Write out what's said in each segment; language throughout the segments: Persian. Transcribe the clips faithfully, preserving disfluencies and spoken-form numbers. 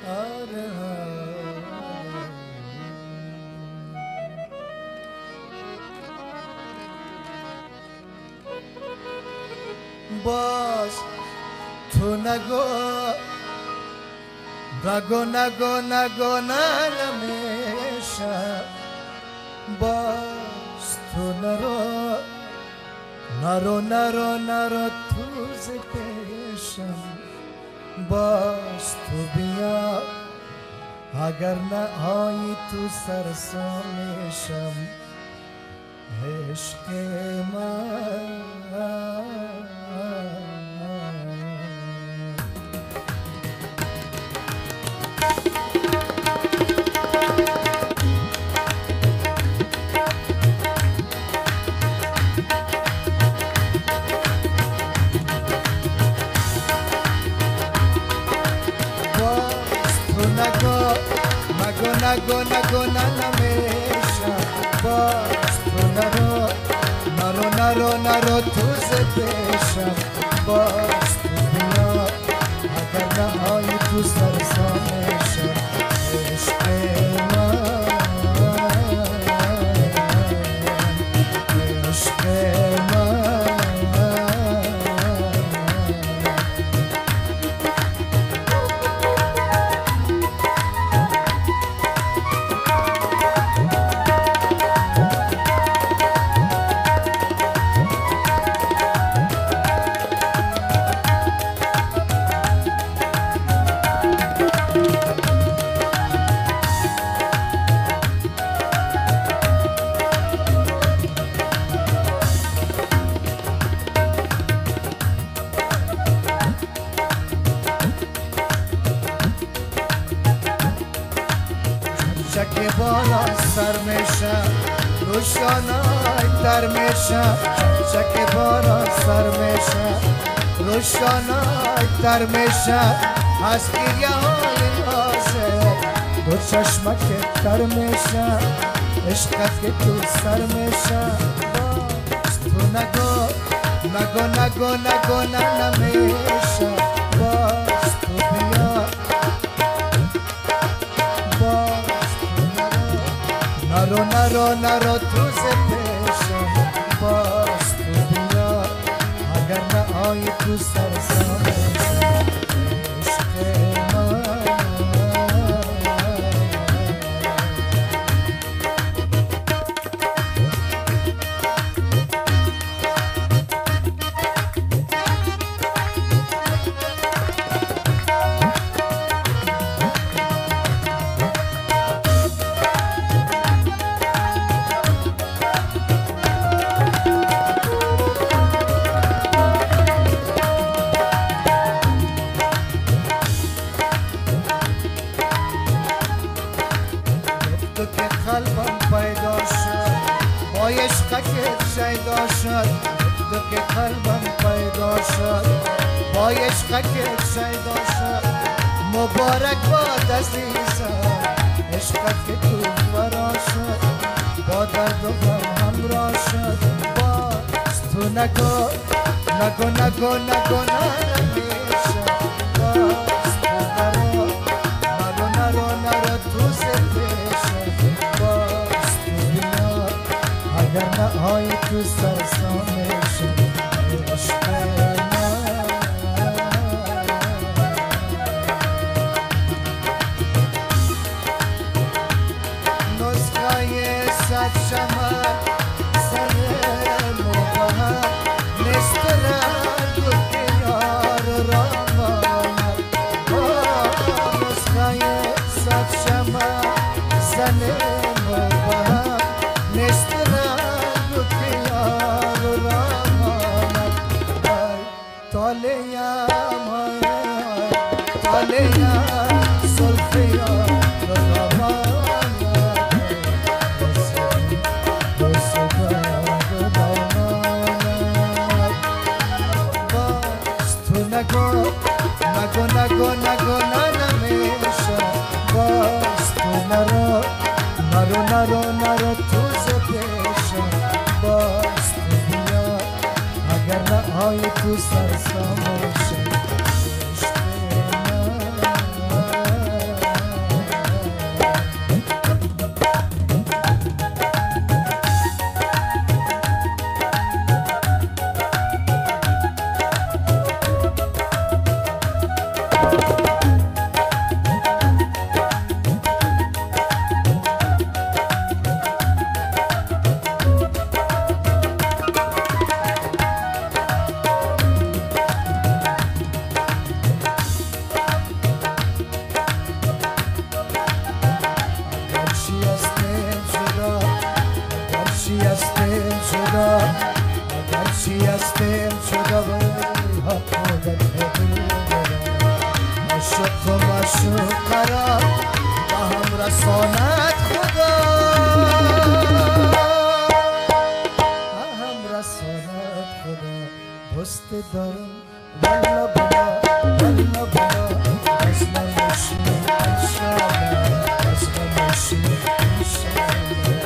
آره باز تو نگو نگو نگو نگو نمیشه باز تو نرو نرو نرو نرو تو ز پیشم باز تو بیا اگر نه آیی تو سرسامیشم عشق من نگو نگو ننمیشه باز تو نرو نرو نرو نرو تو ز پیشم باز تو بیا اگر نهایی تو سرسامیشم عشق من عشق من چک بالا سر میشم روشانای تر میشم چک بالا سر میشم روشانای تر میشم از گریه های نازه دو چشمک تر میشم عشقت که تو سر میشم باز تو نگو نگو نگو نگو ننمیشم باز تو بیا نرو نرو نرو تو ز پیشم باز تو بیا اگر نه آیی تو سرسامیشم عشق من قلبم پیدا شد با عشقت شیدا شد تو که قلبم پیدا شد با عشقت شیدا شد مبارک باد عزیزم عشقت که تو فرا شد با درد و غم همراه شد باز تو نگو نگو نگو نگو ننمیشه باز تو نرو نرو نرو نرو تو ز اگر نه آیی تو سرسامیشم عشق من نسخه صد شمع سر مبهم نیست رنگ و که یار را ماند نسخه صد شمع سر مبهم نیست طالیا طالیا سلفیا رغمانا بس تو نگو نگو نگو نگو ننمیشه باز تو نرو نرو نرو نرو تو ز پیشم باز تو بیا اگر نه آیی تو سرسامیشم عشق من شو قرار با هم رساند خدا با هم رساند خدا دوست دارم والا بلا والا بلا از نموشی انشالله از نموشی انشالله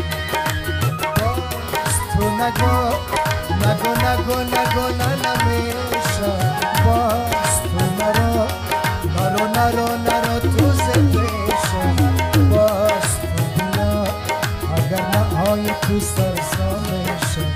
باز تو نگو نگو نگو نگو ننمیشا باز تو نرو نرو نرو نرو تو زدیشا باز تو بیا اگر نهای تو سرسانشا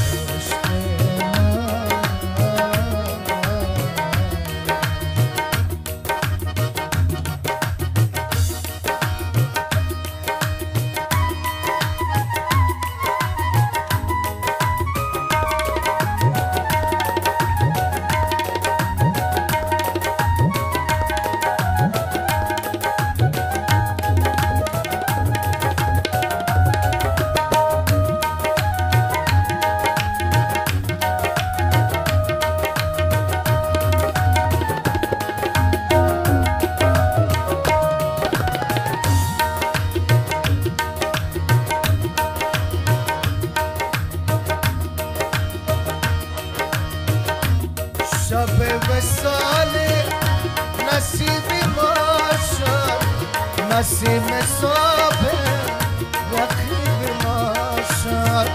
شب وصال نصیب ما شد نسیم صبح رقیب ما شد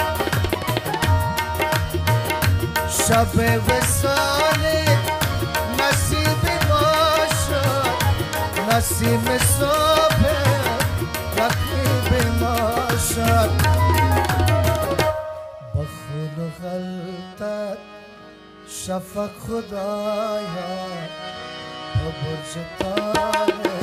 شب وصال نصیب ما شد نسیم صبح رقیب ما شد با خون و غلطت شفق خدایا با برج تاره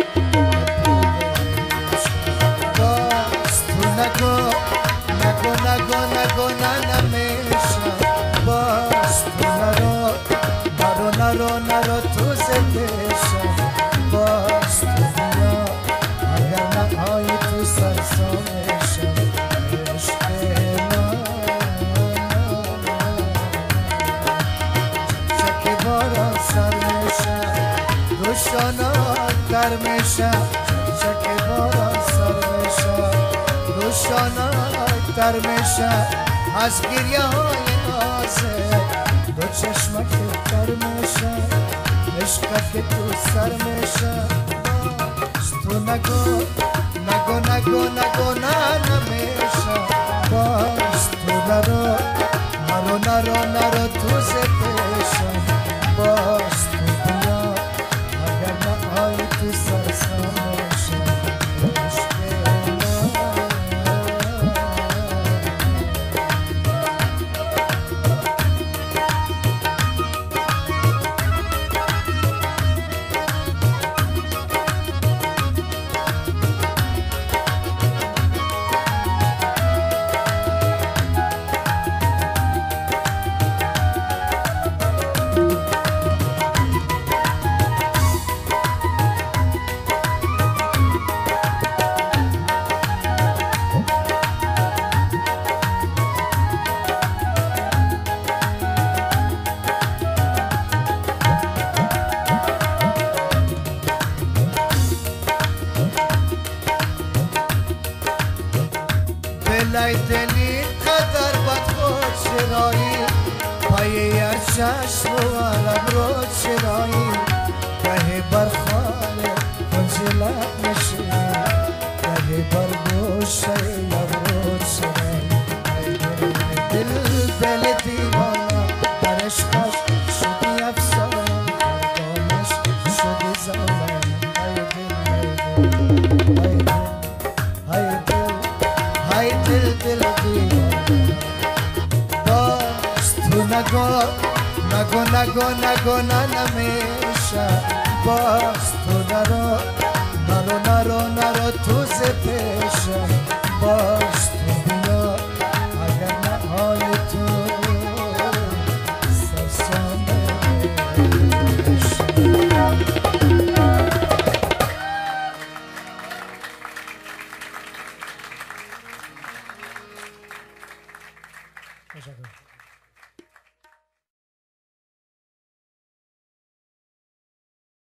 باز تو نگو نگو نگو نگو ننمیشا باز تو نرو نرو نرو نرو تو زدیشا باز تو بیا اگر نهای تو سرسانشا عشق سر میشه روشانات در میشه چک بارا سر میشه روشانات در میشه از گریه های نازه دو چشمک در میشه عشقت که تو سر میشه باز تو نگو نگو نگو نگو نه نمیشه باز تو نرو نرو نرو نرو تو زدیشه باز تو بیا اگر نهای تو سرسانشا عشق دلای دلی قدر بد خود شرایی پایی هر چشم و علم رو چرایی گهی بر خاله کنجلت نشی گهی بر گوشه لب رو چرایی دل دل دیوانا در عشقش شدی افسانه دامش شدی زمان های دل های دل های دل دل دیوانه باز تو نگو نگو نگو نگو ننمیشه باز